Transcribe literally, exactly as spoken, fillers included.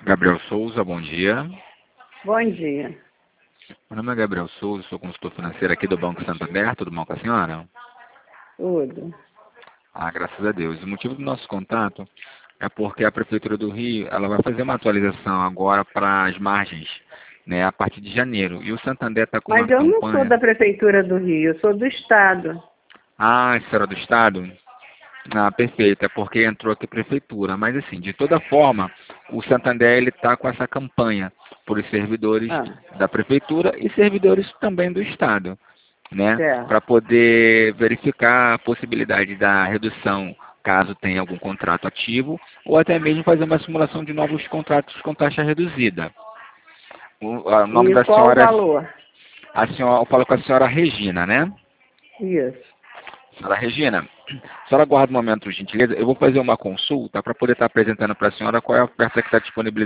Gabriel Souza, bom dia. Bom dia. Meu nome é Gabriel Souza, sou consultor financeiro aqui do Banco Santander. Tudo bom com a senhora? Tudo. Ah, graças a Deus. O motivo do nosso contato é porque a Prefeitura do Rio ela vai fazer uma atualização agora para as margens, né, a partir de janeiro. E o Santander está com uma Mas eu não campanha... sou da Prefeitura do Rio, eu sou do Estado. Ah, senhora do Estado? Ah, perfeito, é porque entrou aqui Prefeitura. Mas assim, de toda forma, o Santander ele está com essa campanha por os servidores Ah, da Prefeitura e servidores também do Estado, né? certo. Para poder verificar a possibilidade da redução, caso tenha algum contrato ativo, ou até mesmo fazer uma simulação de novos contratos com taxa reduzida. O, a- o nome E da qual o senhora é... valor? A senhora, eu falo com a senhora Regina, né? Isso. Senhora Regina, a senhora aguarda um momento, gentileza. Eu vou fazer uma consulta para poder estar apresentando para a senhora qual é a oferta que está disponível